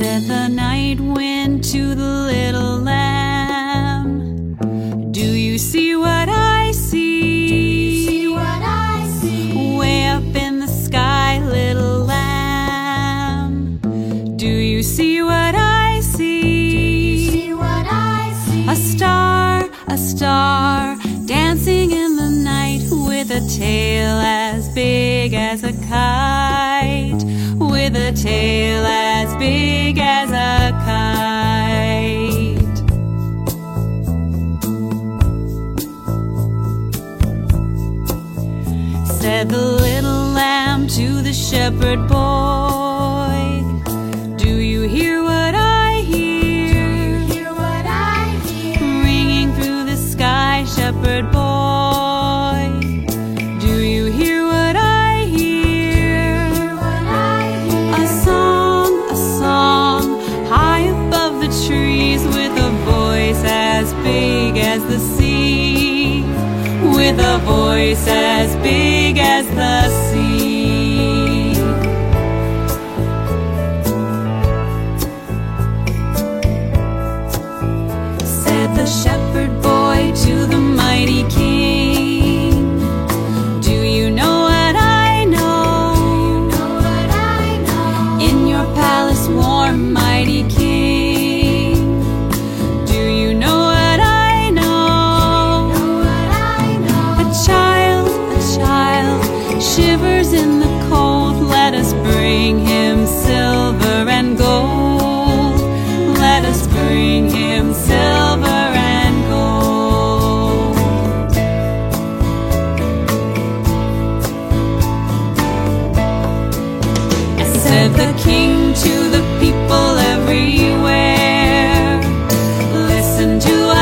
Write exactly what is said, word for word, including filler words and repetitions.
Said the night wind to the little lamb, do you see what I see? See what I see? Way up in the sky, little lamb, do you see what I see? See what I see? A star, a star, dancing in the night with a tail as big as a kite, with a tail as big as a kite. Said the little lamb to the shepherd boy, do you hear what I hear? Hear what I hear? Ringing through the sky, shepherd boy, do you hear what I hear? Hear what I hear? A song, a song, high above the trees, with a voice as big as the sea, with a voice as big as the sea. Said the shepherd boy to the mighty king, do you know what I know? Know what I know? In your palace warm, mighty king, do you know what I know? Know what I know? A child, a child, shivers in the cold. Let us bring him silver and gold. Let us bring him silver and gold. Said the king to the people everywhere, listen to